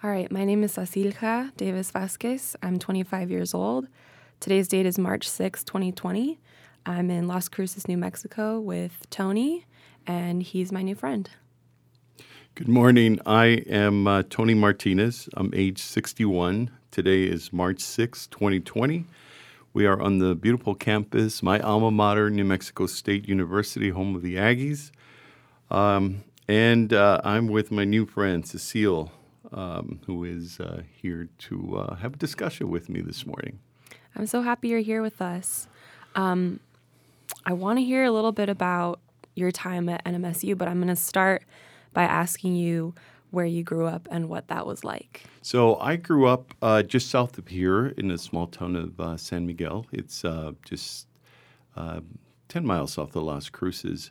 All right, my name is Cecilja Davis Vasquez. I'm 25 years old. Today's date is March 6, 2020. I'm in Las Cruces, New Mexico with Tony, and he's my new friend. Good morning. I am Tony Martinez. I'm age 61. Today is March 6, 2020. We are on the beautiful campus, my alma mater, New Mexico State University, home of the Aggies. And I'm with my new friend, Cecile, who is here to have a discussion with me this morning. I'm so happy you're here with us. I want to hear a little bit about your time at NMSU, but I'm going to start by asking you where you grew up and what that was like. So I grew up just south of here in a small town of San Miguel. It's just 10 miles south of Las Cruces.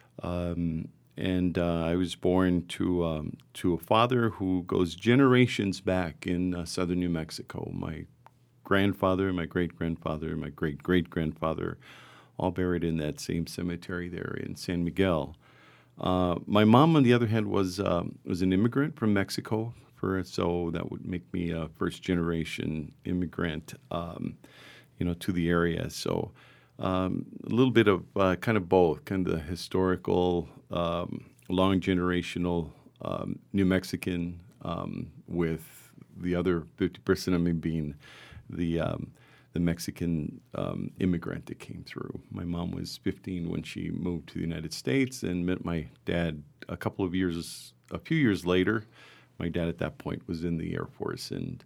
And I was born to a father who goes generations back in southern New Mexico. My grandfather, my great-grandfather, my great-great-grandfather, all buried in that same cemetery there in San Miguel. My mom, on the other hand, was an immigrant from Mexico, so that would make me a first-generation immigrant, to the area. So a little bit of kind of both, kind of the historical, long generational New Mexican with the other 50% of me being the Mexican immigrant that came through. My mom was 15 when she moved to the United States and met my dad a few years later. My dad at that point was in the Air Force, and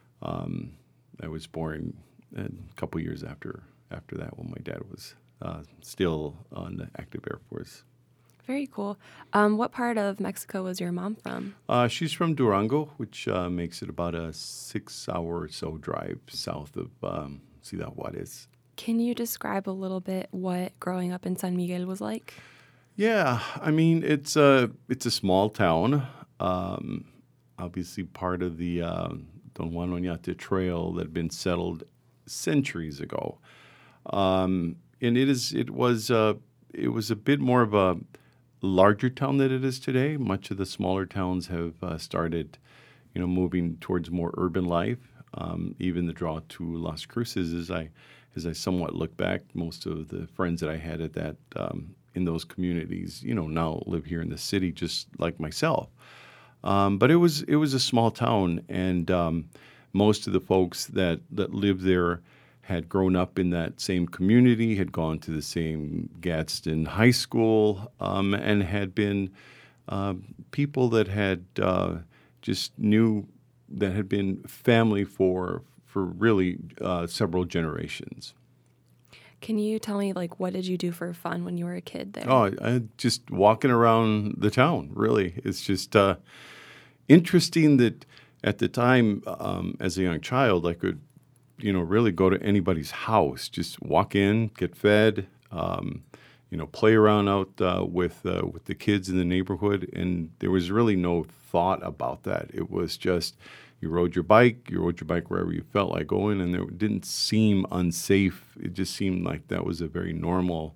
I was born a couple years after that when my dad was still on the active Air Force. Very cool. What part of Mexico was your mom from? She's from Durango, which makes it about a 6-hour or so drive south of Ciudad Juarez. Can you describe a little bit what growing up in San Miguel was like? Yeah, I mean, it's a small town, obviously part of the Don Juan Oñate Trail that had been settled centuries ago. And it was a bit more of a larger town than it is today. Much of the smaller towns have started, moving towards more urban life. Even the draw to Las Cruces, as I somewhat look back, most of the friends that I had at that in those communities, now live here in the city, just like myself. But it was a small town, and most of the folks that lived there had grown up in that same community, had gone to the same Gadsden High School, and had been people that had just knew that had been family for really several generations. Can you tell me, what did you do for fun when you were a kid there? Oh, I just walking around the town, really. It's just interesting that at the time, as a young child, I could really go to anybody's house, just walk in, get fed, play around out with the kids in the neighborhood, and there was really no thought about that. It was just you rode your bike wherever you felt like going, and it didn't seem unsafe. It just seemed like that was a very normal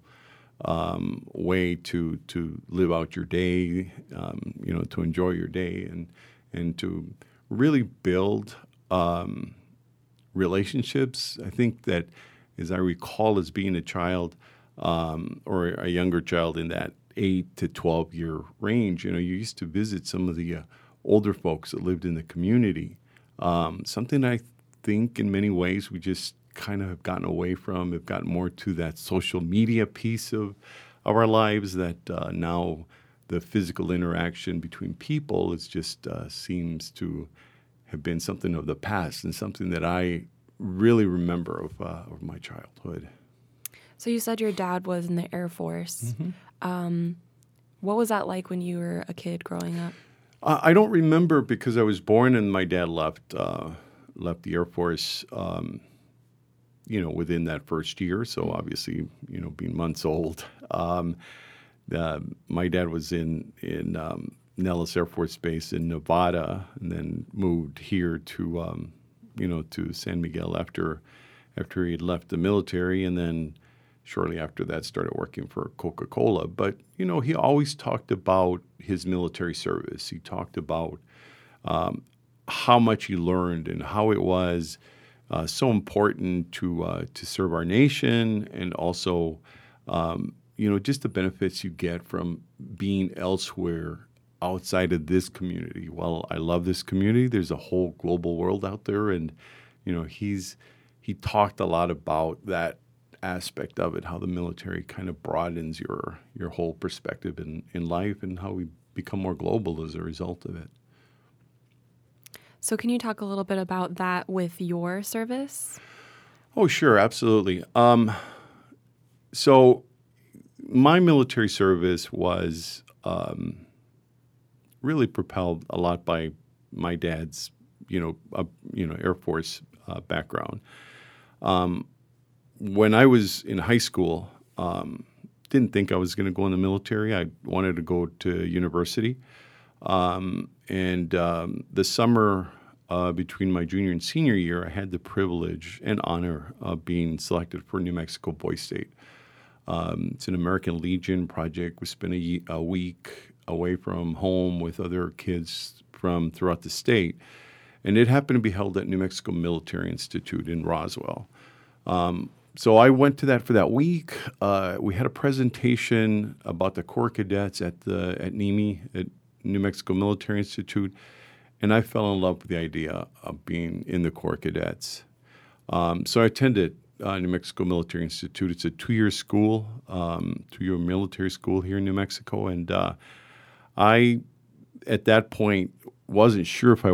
way to live out your day, to enjoy your day and to really build relationships. I think that, as I recall, as being a child or a younger child in that 8 to 12 year range, you used to visit some of the older folks that lived in the community. Something I think in many ways we just kind of have gotten away from, have gotten more to that social media piece of our lives, that now the physical interaction between people is just seems to have been something of the past and something that I really remember of my childhood. So you said your dad was in the Air Force. Mm-hmm. What was that like when you were a kid growing up? I don't remember because I was born and my dad left the Air Force, within that first year. So obviously, being months old. My dad was in Nellis Air Force Base in Nevada, and then moved here to San Miguel after he had left the military, and then shortly after that started working for Coca-Cola. But he always talked about his military service. He talked about how much he learned and how it was so important to serve our nation, and also just the benefits you get from being elsewhere outside of this community. While I love this community, there's a whole global world out there, and he talked a lot about that aspect of it, how the military kind of broadens your whole perspective in life, and how we become more global as a result of it. So can you talk a little bit about that with your service? Oh, sure, absolutely. So my military service was really propelled a lot by my dad's, Air Force background. When I was in high school, didn't think I was going to go in the military. I wanted to go to university. The summer between my junior and senior year, I had the privilege and honor of being selected for New Mexico Boys State. It's an American Legion project. We spent a week away from home with other kids from throughout the state. And it happened to be held at New Mexico Military Institute in Roswell. So I went to that for that week. We had a presentation about the Corps Cadets at NMI, at New Mexico Military Institute, and I fell in love with the idea of being in the Corps Cadets. So I attended New Mexico Military Institute. It's a 2-year school, 2-year military school here in New Mexico, and I, at that point, wasn't sure if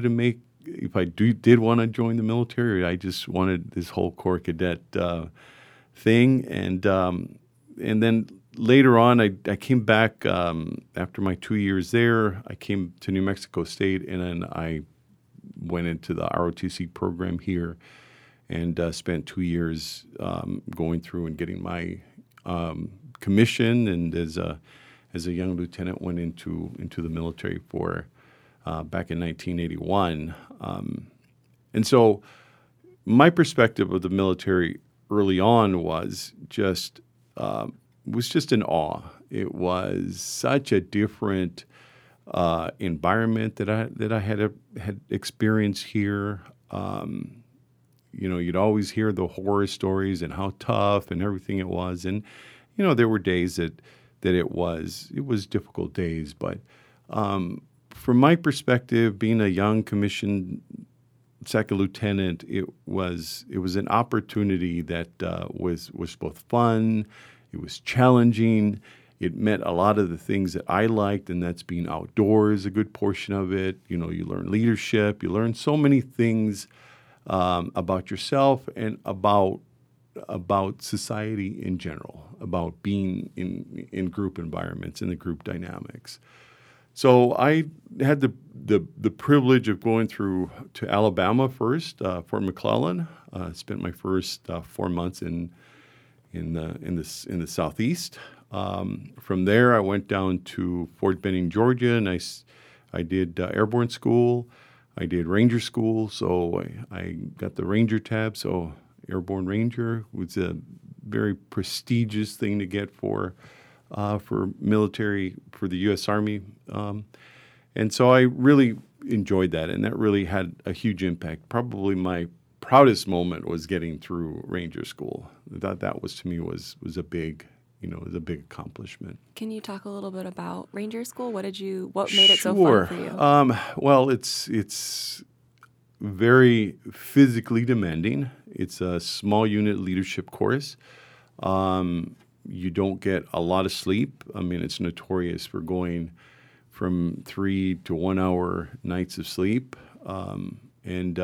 I did want to join the military, or I just wanted this whole Corps Cadet thing. And then later on, I came back after my 2 years there. I came to New Mexico State, and then I went into the ROTC program here and spent 2 years going through and getting my commission. And as a young lieutenant, went into the military for back in 1981. And so my perspective of the military early on was just in awe. It was such a different environment that I had experienced here. You'd always hear the horror stories and how tough and everything it was, and there were days that it was difficult days, but from my perspective, being a young commissioned second lieutenant, it was an opportunity that was both fun, it was challenging, it met a lot of the things that I liked, and that's being outdoors, a good portion of it. You learn leadership, you learn so many things about yourself and about society in general, about being in group environments, in the group dynamics. So I had the privilege of going through to Alabama first, Fort McClellan. Spent my first 4 months in the southeast. From there, I went down to Fort Benning, Georgia, and I did airborne school. I did Ranger school, so I got the Ranger tab. So Airborne Ranger was a very prestigious thing to get for military, for the U.S. Army. And so I really enjoyed that, and that really had a huge impact. Probably my proudest moment was getting through Ranger school. That was, to me, was a big, was a big accomplishment. Can you talk a little bit about Ranger school? What made it so fun for you? Well, it's very physically demanding. It's a small unit leadership course. You don't get a lot of sleep. I mean, it's notorious for going from 3 to 1 hour nights of sleep, and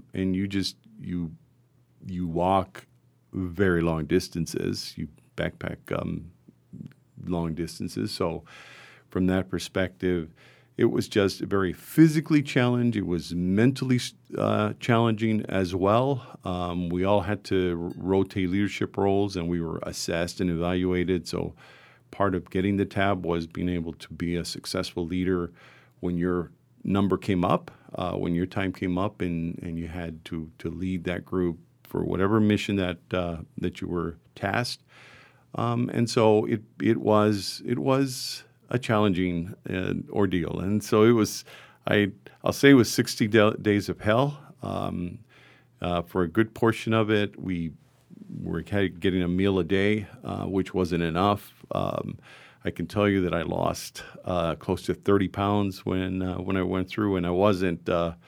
you walk very long distances. You backpack long distances. So, from that perspective, it was just very physically challenging. It was mentally challenging as well. We all had to rotate leadership roles, and we were assessed and evaluated. So part of getting the tab was being able to be a successful leader when your number came up, when your time came up, and you had to lead that group for whatever mission that you were tasked. And so it was a challenging ordeal. And so I'll say it was 60 days of hell. For a good portion of it, we were getting a meal a day, which wasn't enough. I can tell you that I lost close to 30 pounds when I went through, and I wasn't the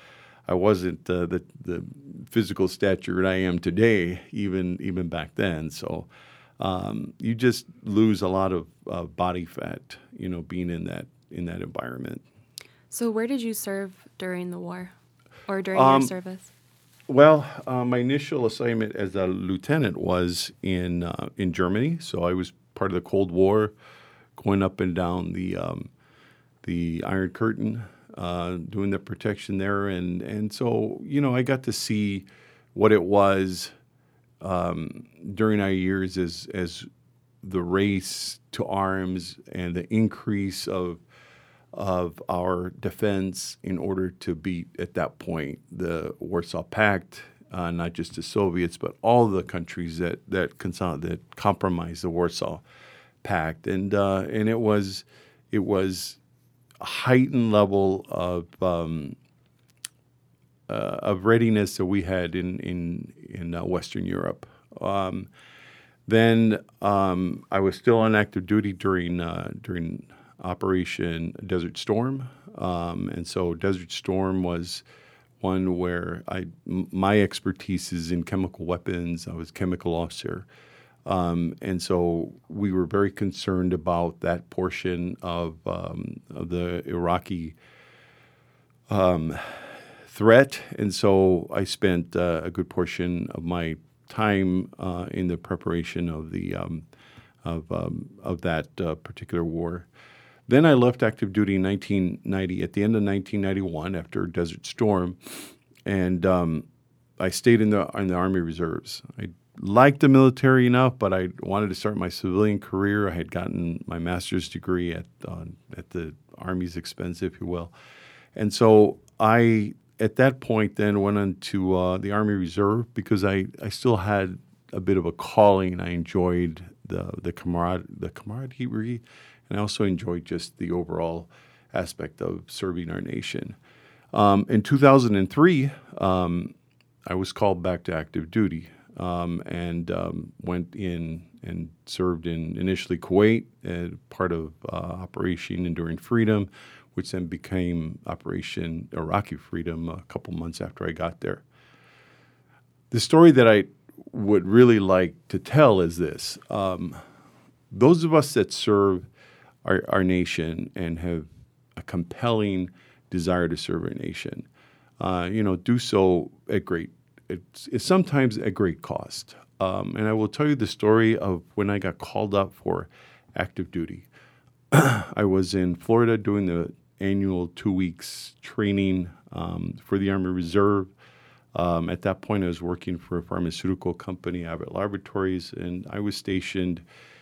physical stature I am today, even back then. So you just lose a lot of body fat, being in that environment. So where did you serve during the war or during your service? Well, my initial assignment as a lieutenant was in Germany. So I was part of the Cold War, going up and down the Iron Curtain, doing the protection there, and so I got to see what it was during our years as the race to arms and the increase of our defense in order to beat, at that point, the Warsaw Pact, not just the Soviets, but all the countries that compromised the Warsaw Pact, and it was a heightened level of readiness that we had in Western Europe. Then I was still on active duty during Operation Desert Storm, and so Desert Storm was one where my expertise is in chemical weapons. I was a chemical officer, and so we were very concerned about that portion of the Iraqi threat, and so I spent a good portion of my time in the preparation of that particular war. Then I left active duty in 1990, at the end of 1991, after Desert Storm, and I stayed in the Army Reserves. I liked the military enough, but I wanted to start my civilian career. I had gotten my master's degree at the Army's expense, if you will, and so I, at that point, then went into the Army Reserve because I still had a bit of a calling. I enjoyed the camaraderie. And I also enjoyed just the overall aspect of serving our nation. In 2003, I was called back to active duty and went in and served in initially Kuwait, part of Operation Enduring Freedom, which then became Operation Iraqi Freedom a couple months after I got there. The story that I would really like to tell is this. Those of us that serve our nation and have a compelling desire to serve our nation, do so at it's sometimes at great cost. And I will tell you the story of when I got called up for active duty. I was in Florida doing the annual 2 weeks training for the Army Reserve. At that point, I was working for a pharmaceutical company, Abbott Laboratories, and I was stationed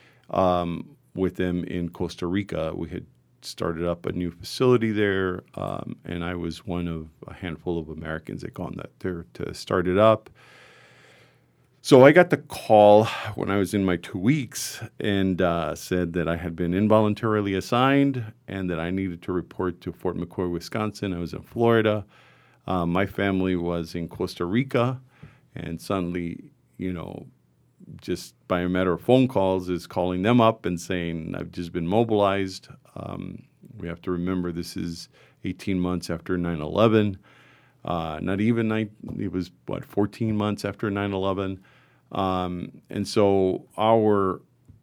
with them in Costa Rica. We had started up a new facility there, and I was one of a handful of Americans that gone there to start it up. So I got the call when I was in my 2 weeks and said that I had been involuntarily assigned and that I needed to report to Fort McCoy, Wisconsin. I was in Florida. My family was in Costa Rica, and suddenly, just by a matter of phone calls, is calling them up and saying, I've just been mobilized. We have to remember this is 18 months after 9/11. Not even it was, 14 months after 9/11. And so our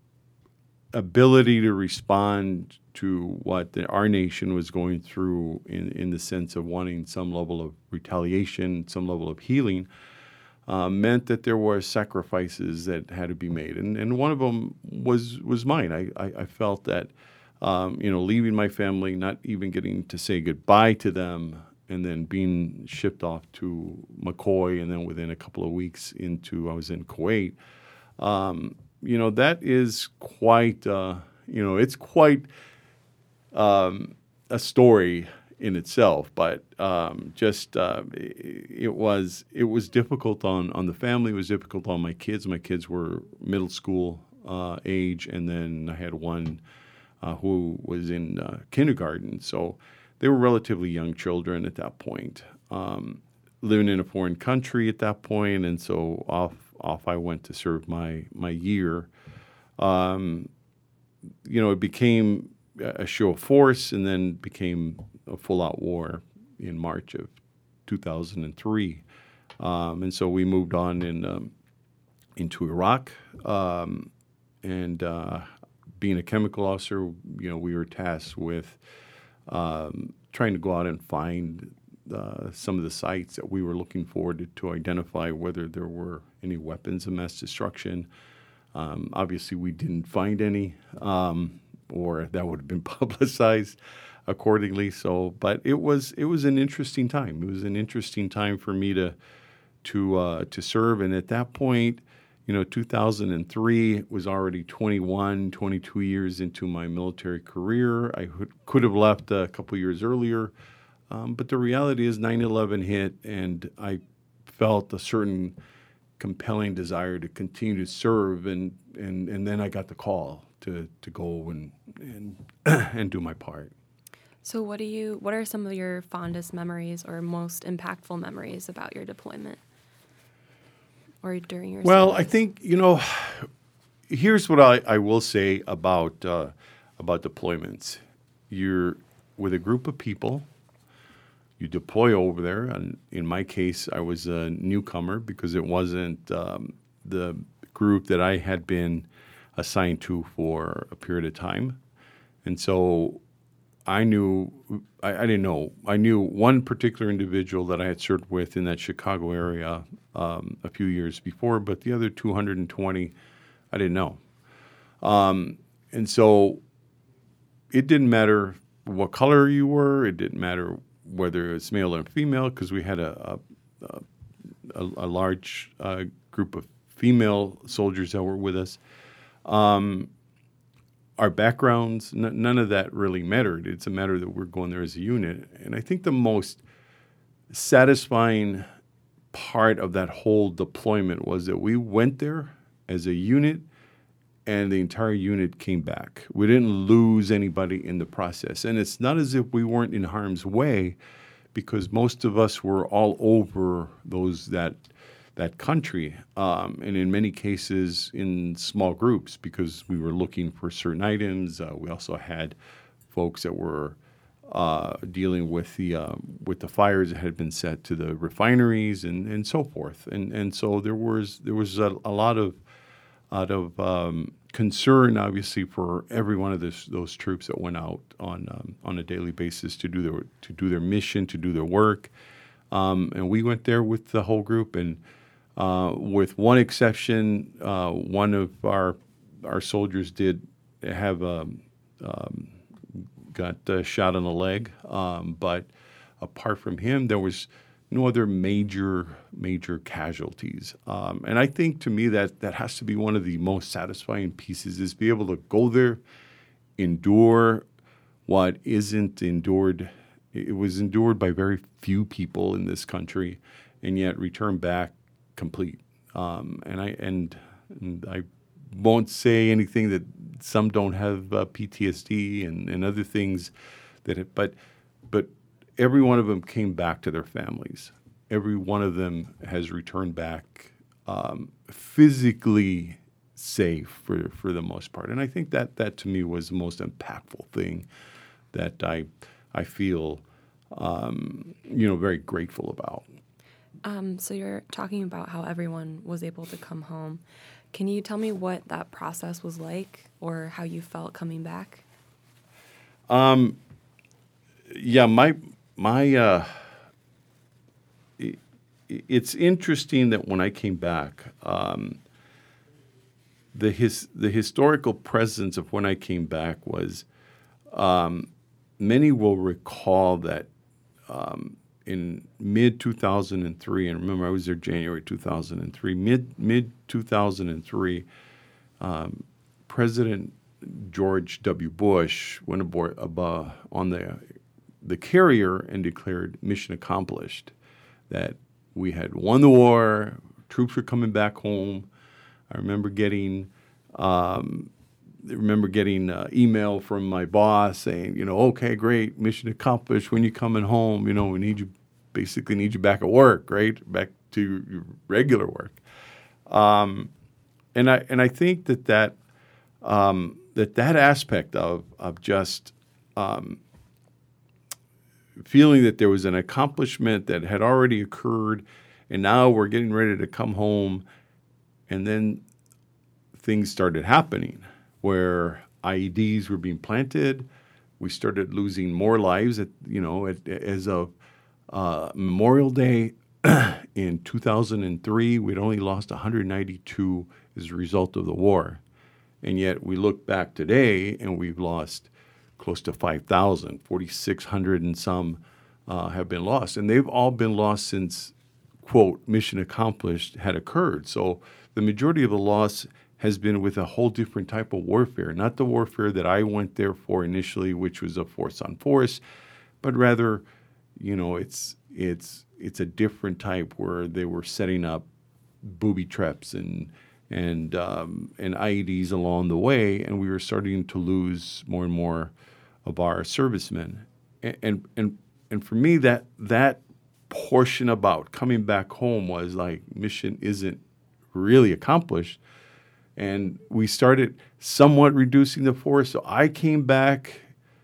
ability to respond to what our nation was going through in the sense of wanting some level of retaliation, some level of healing, meant that there were sacrifices that had to be made. And one of them was mine. I felt that, leaving my family, not even getting to say goodbye to them, and then being shipped off to McCoy, and then within a couple of weeks I was in Kuwait. That is quite, it's quite a story in itself. But it was difficult on the family. It was difficult on my kids. My kids were middle school age, and then I had one who was in kindergarten. So they were relatively young children at that point, living in a foreign country at that point, and so off I went to serve my year. It became a show of force, and then became a full-out war in March of 2003, and so we moved on into Iraq, and being a chemical officer, we were tasked with trying to go out and find some of the sites that we were looking for to identify whether there were any weapons of mass destruction. Obviously, we didn't find any, or that would have been publicized accordingly. So, but it was an interesting time. It was an interesting time for me to serve, and at that point, 2003 was already 22 years into my military career. I could have left a couple years earlier, but the reality is 9/11 hit, and I felt a certain compelling desire to continue to serve, and then I got the call to go and do my part. So what are some of your fondest memories or most impactful memories about your deployment? Or during your Well, service? I think, here's what I will say about deployments. You're with a group of people, you deploy over there, and in my case, I was a newcomer because it wasn't the group that I had been assigned to for a period of time. And so I knew one particular individual that I had served with in that Chicago area a few years before, but the other 220 I didn't know. And so it didn't matter what color you were. It didn't matter whether it's male or female, because we had a large group of female soldiers that were with us. Our backgrounds, none of that really mattered. It's a matter that we're going there as a unit. And I think the most satisfying part of that whole deployment was that we went there as a unit, and the entire unit came back. We didn't lose anybody in the process. And it's not as if we weren't in harm's way, because most of us were all over that country, and in many cases in small groups, because we were looking for certain items. We also had folks that were dealing with the fires that had been set to the refineries and so forth. And so there was a lot of concern, obviously, for every one of those troops that went out on a daily basis to do their mission, to do their work. And we went there with the whole group, and with one exception, one of our soldiers did have got shot in the leg, but apart from him, there was no other major casualties. And I think, to me, that has to be one of the most satisfying pieces, is be able to go there, endure what isn't endured. It was endured by very few people in this country, and yet return back complete. And I won't say anything that some don't have PTSD and other things but every one of them came back to their families. Every one of them has returned back physically safe for the most part. And I think that to me was the most impactful thing that I feel very grateful about. So you're talking about how everyone was able to come home. Can you tell me what that process was like, or how you felt coming back? Yeah, it's interesting that when I came back, the historical presence of when I came back was, many will recall that in mid-2003, and remember I was there January 2003, mid-2003, President George W. Bush went aboard on the carrier and declared mission accomplished, that we had won the war, troops were coming back home. I remember getting remember getting email from my boss saying, okay, great, mission accomplished. When you coming home? We need you back at work, right? Back to your regular work. And I think that aspect of just feeling that there was an accomplishment that had already occurred, and now we're getting ready to come home, and then things started happening where IEDs were being planted. We started losing more lives as of Memorial Day in 2003. We'd only lost 192 as a result of the war. And yet we look back today and we've lost close to 5,000, 4,600 and some have been lost. And they've all been lost since, quote, mission accomplished had occurred. So the majority of the loss has been with a whole different type of warfare, not the warfare that I went there for initially, which was a force on force, but rather, it's a different type where they were setting up booby traps and IEDs along the way, and we were starting to lose more and more of our servicemen. And for me, that portion about coming back home was like, mission isn't really accomplished. And we started somewhat reducing the force. So I came back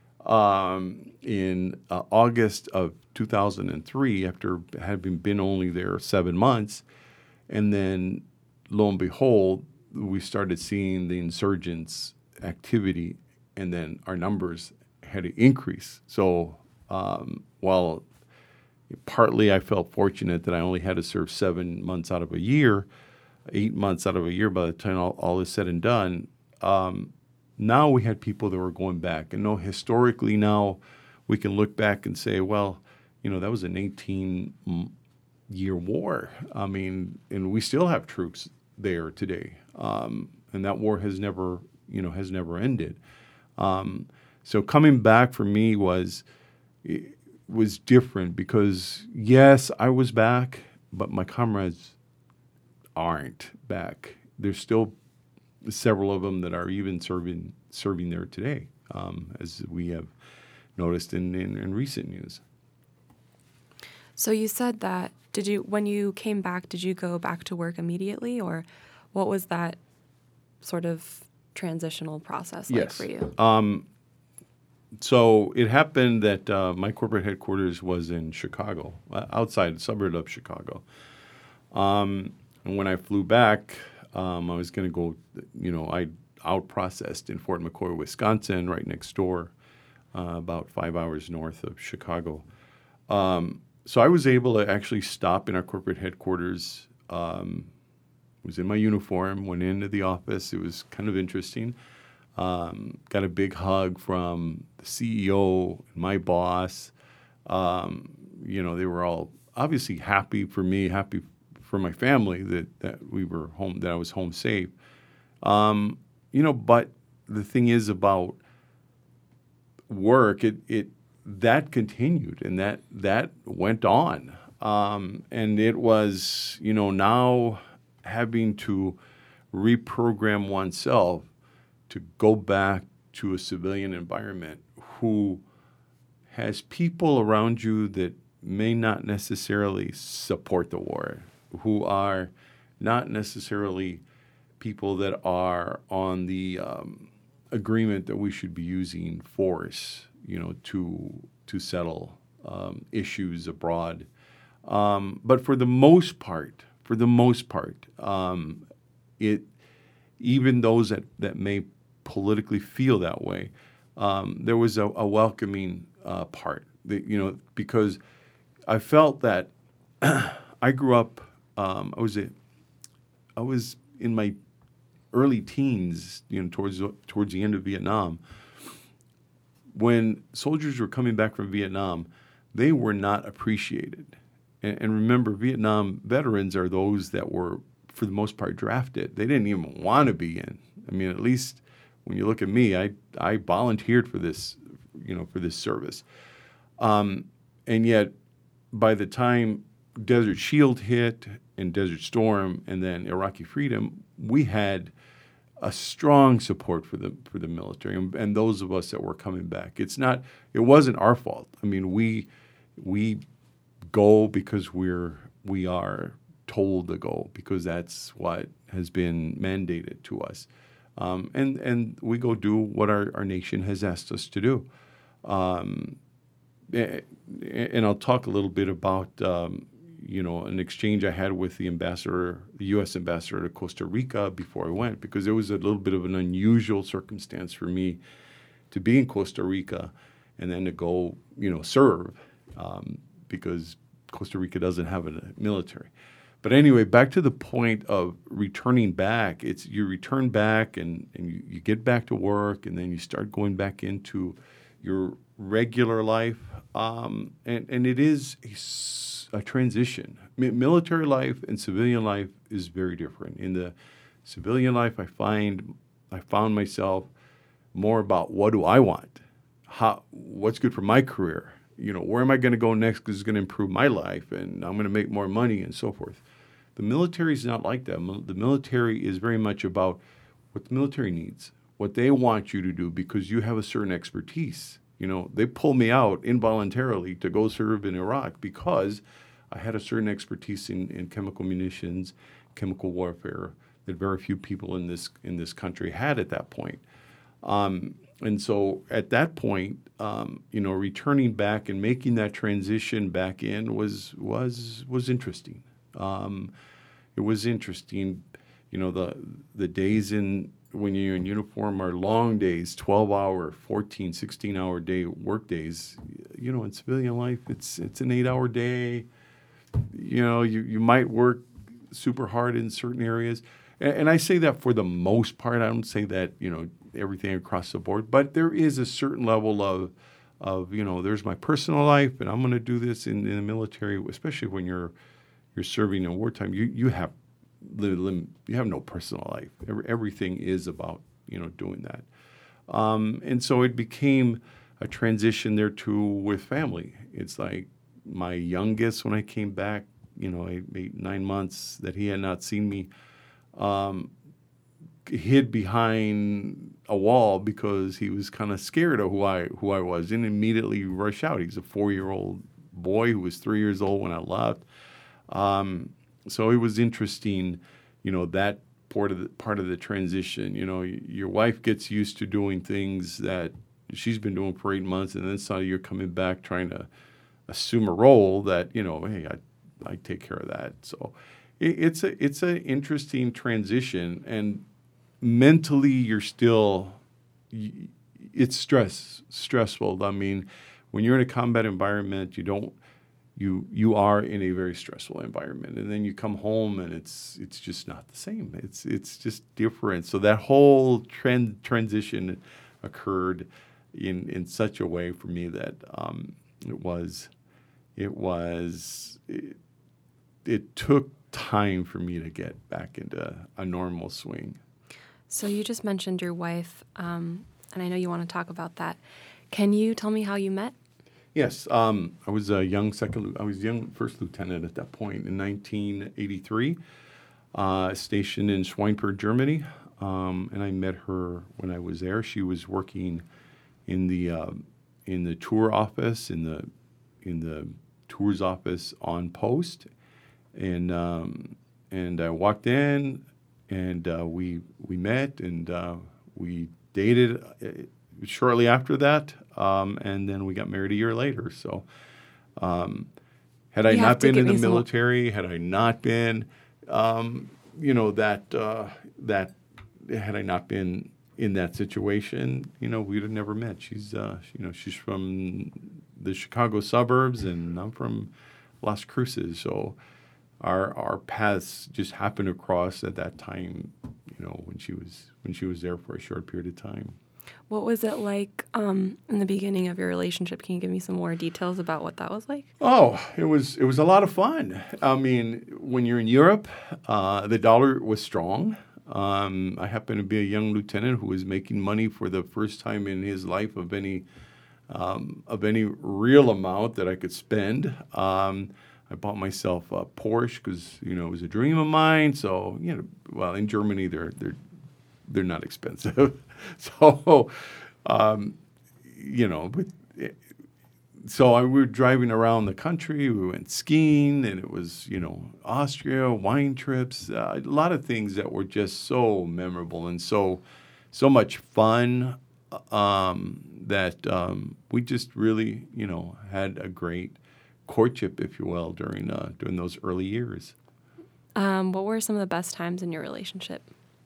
in August of 2003 after having been only there 7 months. And then, lo and behold, we started seeing the insurgents' activity, and then our numbers had to increase. So while partly I felt fortunate that I only had to serve 7 months out of a year, 8 months out of a year by the time all is said and done, now we had people that were going back. And historically now we can look back and say, well, that was an 18-year war. I mean, and we still have troops there today. And that war has never ended. So coming back for me was different because, yes, I was back, but my comrades aren't back. There's still several of them that are even serving there today, as we have noticed in recent news. So you said that, when you came back, did you go back to work immediately, or what was that sort of transitional process like for you? So it happened that my corporate headquarters was in Chicago, outside the suburb of Chicago. And when I flew back, I was going to go, I out-processed in Fort McCoy, Wisconsin, right next door, about 5 hours north of Chicago. So I was able to actually stop in our corporate headquarters. Was in my uniform, went into the office. It was kind of interesting. Got a big hug from the CEO and my boss. They were all obviously happy for me, happy for my family that we were home, that I was home safe. But the thing is about work, that continued and that went on. And it was, now having to reprogram oneself to go back to a civilian environment who has people around you that may not necessarily support the war, who are not necessarily people that are on the agreement that we should be using force, to settle issues abroad. But for the most part, even those that may politically feel that way, there was a welcoming part, because I felt that I grew up. I was in my early teens, towards the end of Vietnam. When soldiers were coming back from Vietnam, they were not appreciated. And remember, Vietnam veterans are those that were, for the most part, drafted. They didn't even want to be in. I mean, at least when you look at me, I volunteered for this, for this service. And yet, by the time Desert Shield hit and Desert Storm and then Iraqi Freedom, we had a strong support for the military and those of us that were coming back. It wasn't our fault. I mean, we go because we are told to go because that's what has been mandated to us, and we go do what our nation has asked us to do. And I'll talk a little bit about an exchange I had with the U.S. ambassador to Costa Rica before I went, because it was a little bit of an unusual circumstance for me to be in Costa Rica and then to go, serve, because Costa Rica doesn't have a military. But anyway, back to the point of returning back. It's you return back and you get back to work, and then you start going back into your regular life, and it is a transition. Military life and civilian life is very different. In the civilian life, I found myself more about what do I want, what's good for my career, where am I going to go next because it's going to improve my life and I'm going to make more money and so forth. The military is not like that. The military is very much about what the military needs, what they want you to do because you have a certain expertise. They pulled me out involuntarily to go serve in Iraq because I had a certain expertise in chemical munitions, chemical warfare that very few people in this country had at that point. And so at that point, returning back and making that transition back in was interesting. It was interesting. The days when you're in uniform are long days, 12-hour, 14, 16-hour day work days. In civilian life, it's an 8-hour day. You might work super hard in certain areas. And I say that for the most part. I don't say that, everything across the board. But there is a certain level of there's my personal life, and I'm going to do this in the military, especially when you're serving in wartime. You have no personal life. Everything is about, doing that. And so it became a transition there too with family. It's like my youngest, when I came back, 8-9 months that he had not seen me, hid behind a wall because he was kind of scared of who I was, and immediately rushed out. He's a 4-year-old boy who was 3 years old when I left. So it was interesting, that part of the transition. Your wife gets used to doing things that she's been doing for 8 months, and then suddenly you're coming back trying to assume a role that, hey, I take care of that. So it's an interesting transition, and mentally you're still, it's stressful. I mean, when you're in a combat environment, you are in a very stressful environment, and then you come home and it's just not the same. It's just different. So that whole transition occurred in such a way for me that it took time for me to get back into a normal swing. So you just mentioned your wife, and I know you want to talk about that. Can you tell me how you met? Yes, I was a young first lieutenant at that point in 1983, stationed in Schweinfurt, Germany, and I met her when I was there. She was working in the tour office, in the tours office on post, and I walked in, and we met, and we dated shortly after that, and then we got married a year later. So had I not been in the military, had I not been, had I not been in that situation, we'd have never met. She's from the Chicago suburbs, and I'm from Las Cruces. So our paths just happened to cross at that time, when she was there for a short period of time. What was it like in the beginning of your relationship? Can you give me some more details about what that was like? Oh, it was a lot of fun. I mean, when you're in Europe, the dollar was strong. I happened to be a young lieutenant who was making money for the first time in his life of any real amount that I could spend. I bought myself a Porsche because it was a dream of mine. So well, in Germany they're they're not expensive. So, you know, we were driving around the country. We went skiing, and it was, you know, Austria, wine trips, a lot of things that were just so memorable and so much fun that we just really, you know, had a great courtship, if you will, during those early years. What were some of the best times in your relationship?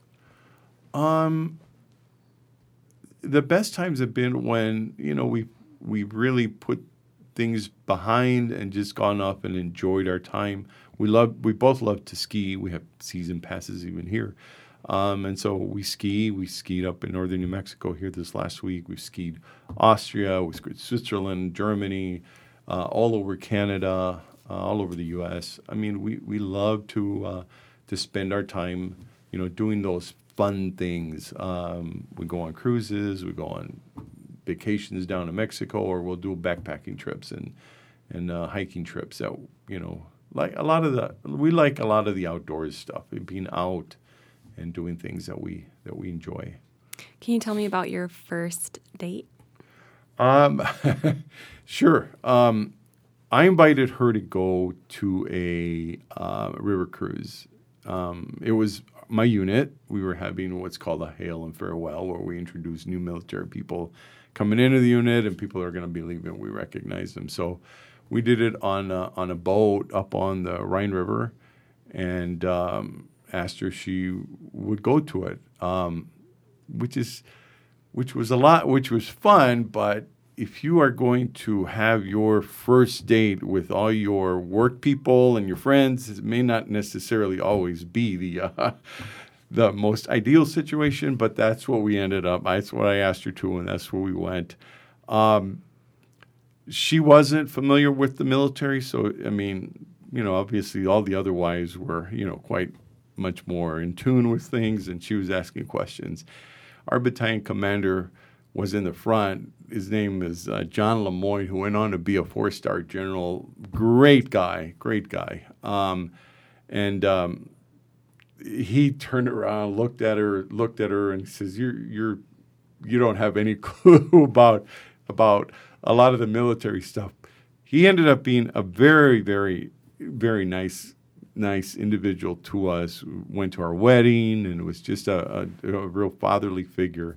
The best times have been when, you know, we really put things behind and just gone up and enjoyed our time. We both love to ski. We have season passes even here. And so we skied up in northern New Mexico here this last week. We've skied Austria, we skied Switzerland, Germany, all over Canada, all over the U.S. I mean, we love to spend our time, you know, doing those fun things. We go on cruises, we go on vacations down to Mexico, or we'll do backpacking trips and hiking trips that, you know, we like a lot of the outdoors stuff, being out and doing things that we enjoy. Can you tell me about your first date? Sure. I invited her to go to a river cruise. It was my unit. We were having what's called a hail and farewell, where we introduce new military people coming into the unit, and people are going to be leaving. We recognize them. So we did it on a boat up on the Rhine River, and asked her if she would go to it, which was fun. But if you are going to have your first date with all your work people and your friends, it may not necessarily always be the most ideal situation, but that's what we ended up. That's what I asked her to, and that's where we went. She wasn't familiar with the military, so, I mean, you know, obviously all the other wives were, you know, quite much more in tune with things, and she was asking questions. Our battalion commander was in the front. His name is John Lemoyne, who went on to be a 4-star general. Great guy. He turned around, looked at her, and says, "You don't have any clue about a lot of the military stuff." He ended up being a very, very, very nice individual to us. Went to our wedding, and it was just a real fatherly figure.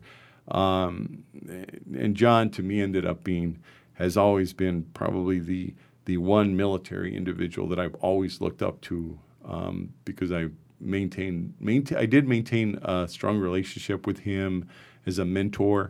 And John, to me, has always been probably the one military individual that I've always looked up to, because I did maintain a strong relationship with him as a mentor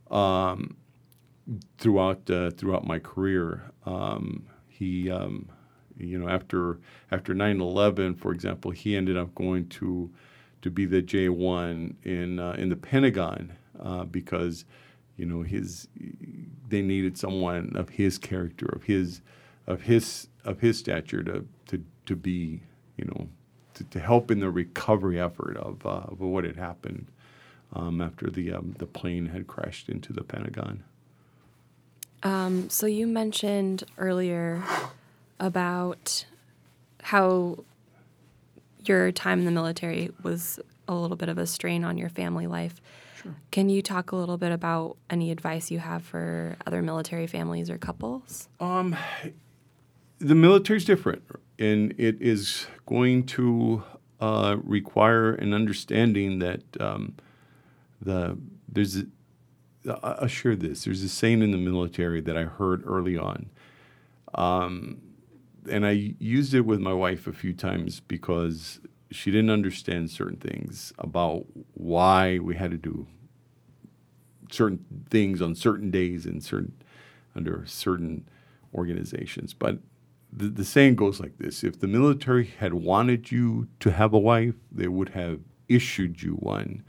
throughout my career. He you know, after 9/11, for example, he ended up going to be the J1 in the Pentagon, because, you know, they needed someone of his character, of his stature to be, you know, to help in the recovery effort of what had happened after the plane had crashed into the Pentagon. So you mentioned earlier about how your time in the military was a little bit of a strain on your family life. Sure. Can you talk a little bit about any advice you have for other military families or couples? The military's different, and it is going to require an understanding that I'll share this. There's a saying in the military that I heard early on, and I used it with my wife a few times because she didn't understand certain things about why we had to do certain things on certain days and under certain organizations. But the saying goes like this: if the military had wanted you to have a wife, they would have issued you one.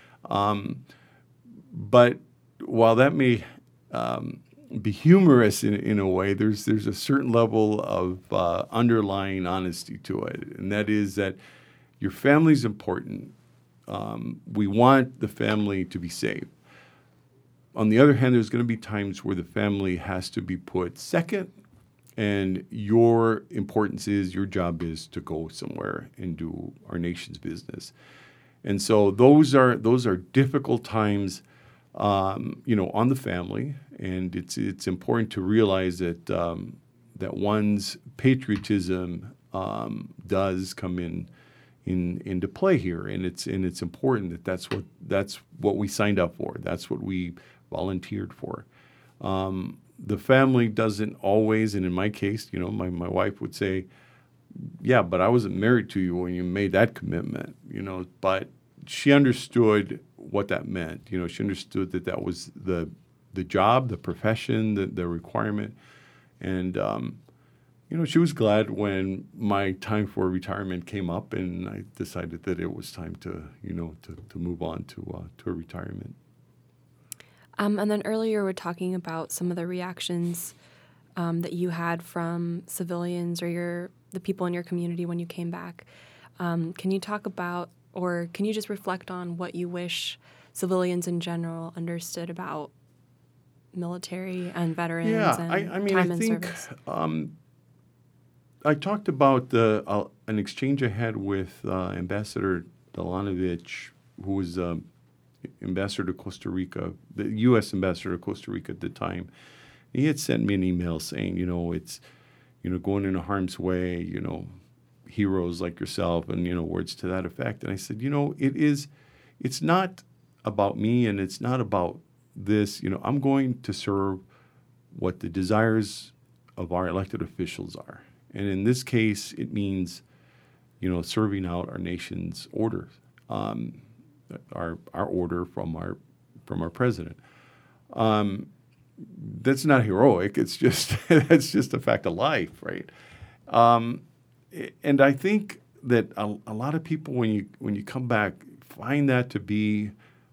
But while that may be humorous in a way, there's a certain level of underlying honesty to it, and that is that your family's important. We want the family to be safe. On the other hand, there's going to be times where the family has to be put second, and your job is to go somewhere and do our nation's business. And so those are difficult times, on the family, and it's important to realize that that one's patriotism does come into play here, and it's important that that's what we signed up for. That's what we volunteered for. The family doesn't always, and in my case, my wife would say, "Yeah, but I wasn't married to you when you made that commitment," But she understood what that meant. She understood that was the job, the profession, the requirement, and she was glad when my time for retirement came up, and I decided that it was time to move on to a retirement. And then earlier we're talking about some of the reactions that you had from civilians or the people in your community when you came back. Can you talk about, or can you just reflect on what you wish civilians in general understood about military and veterans and time in service? I talked about an exchange I had with Ambassador Delanovich, who was ambassador to Costa Rica, the U.S. ambassador to Costa Rica at the time. He had sent me an email saying, it's, going into harm's way, heroes like yourself, and, words to that effect. And I said, it's not about me, and it's not about this. I'm going to serve what the desires of our elected officials are. And in this case, it means, serving out our nation's orders, our order from our president. That's not heroic. It's just that's just a fact of life, right? And I think that a lot of people, when you come back, find that to be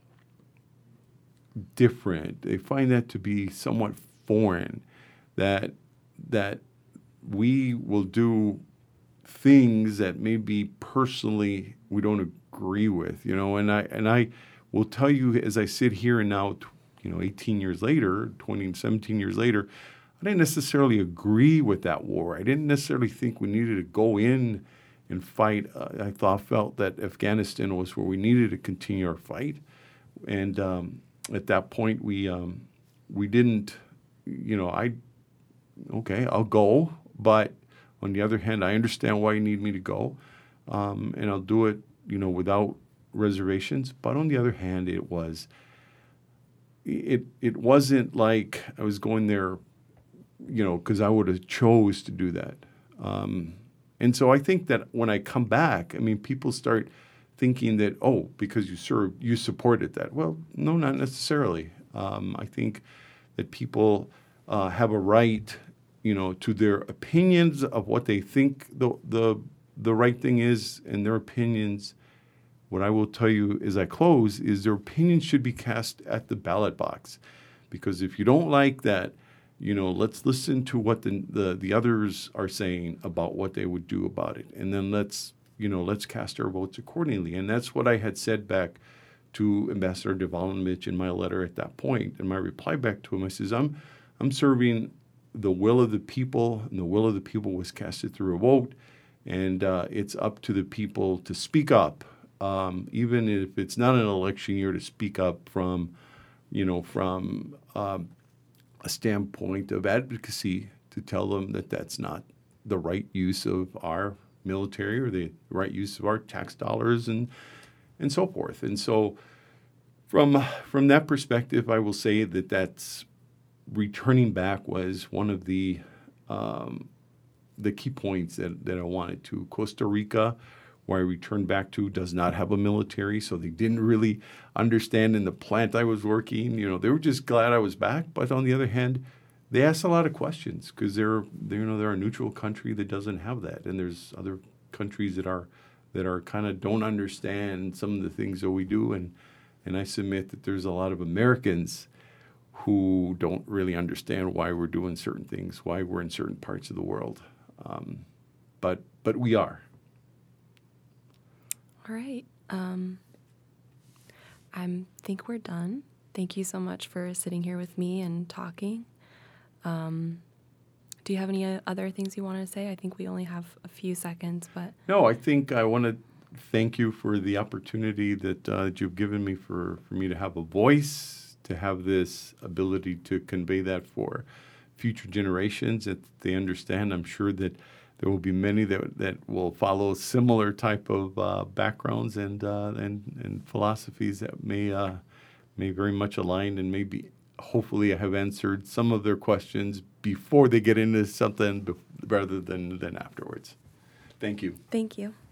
different. They find that to be somewhat foreign. That we will do things that maybe personally we don't agree with, And I will tell you, as I sit here and now, 18 years later, 17 years later, I didn't necessarily agree with that war. I didn't necessarily think we needed to go in and fight. I felt that Afghanistan was where we needed to continue our fight, and at that point we didn't. I'll go, but on the other hand, I understand why you need me to go, and I'll do it, without reservations. But on the other hand, it wasn't like I was going there, because I would have chose to do that. And so I think that when I come back, people start thinking that, because you served, you supported that. Well, no, not necessarily. I think that people have a right, to their opinions of what they think the right thing is, and their opinions. What I will tell you as I close is their opinions should be cast at the ballot box, because if you don't like that, let's listen to what the others are saying about what they would do about it, and then let's cast our votes accordingly. And that's what I had said back to Ambassador Delanovich in my letter at that point. In my reply back to him, I says, I'm serving the will of the people, and the will of the people was casted through a vote, and it's up to the people to speak up. Even if it's not an election year, to speak up from a standpoint of advocacy, to tell them that that's not the right use of our military or the right use of our tax dollars and so forth. And so from that perspective, I will say that that's returning back was one of the key points that I wanted to. Costa Rica, where I returned back to, does not have a military, so they didn't really understand in the plant I was working. They were just glad I was back. But on the other hand, they asked a lot of questions, because they're a neutral country that doesn't have that, and there's other countries that are kind of don't understand some of the things that we do, and I submit that there's a lot of Americans who don't really understand why we're doing certain things, why we're in certain parts of the world, but we are. All right. I think we're done. Thank you so much for sitting here with me and talking. Do you have any other things you want to say? I think we only have a few seconds, but... No, I think I want to thank you for the opportunity that you've given me for me to have a voice, to have this ability to convey that for future generations, that they understand. I'm sure that there will be many that will follow similar type of backgrounds and philosophies that may very much align, and maybe hopefully I have answered some of their questions before they get into something rather than afterwards. Thank you. Thank you.